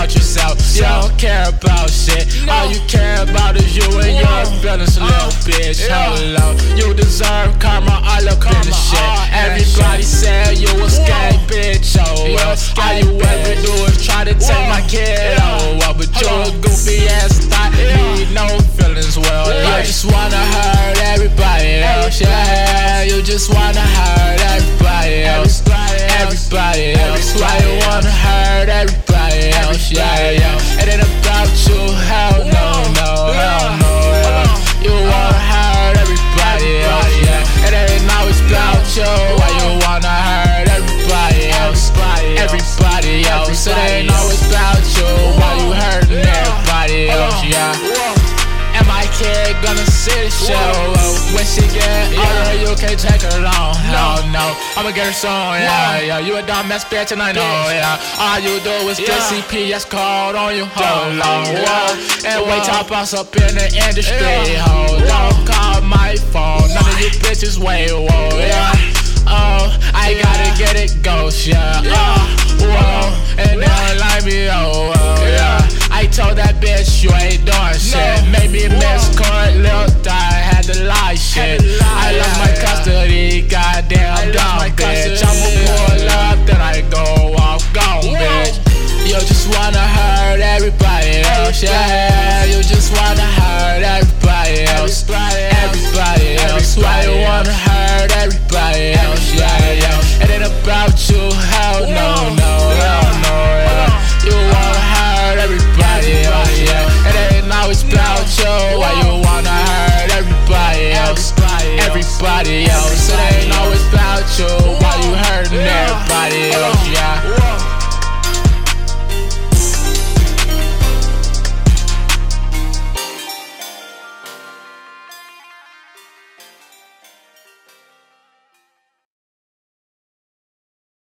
about yourself. You don't care about shit. All you care about is you and your feelings, little bitch. Hello, you deserve karma all up in the shit. Everybody said you was gay, bitch. Oh well, all you ever do is try to take my kid. Oh well, but you a goofy ass thought. Need no feelings. Well, you just wanna hurt everybody else. Yeah, you just wanna hurt everybody else. Everybody else. Why you wanna hurt everybody else? Yeah. It ain't about you. Hell no. Hell no. You wanna hurt everybody else. Yeah. It ain't always about you. Why you wanna hurt everybody else? Everybody else. It ain't always about you. Why you hurting everybody else? Yeah. And my kid gonna see the show. When she get older, you can't take her long. No, I'ma get her soon, yeah. You a dumb ass bitch and I know, yeah. All you do is get CPS called on you, hold on, and wait till I boss up in the industry, hold on. Call my phone, none of you bitches wait, whoa, yeah. Oh, I gotta get it ghost, yeah. And they don't like me, yeah. I told that bitch you ain't doing shit. Made me miss court, little die, had to lie shit. I lost my custody, got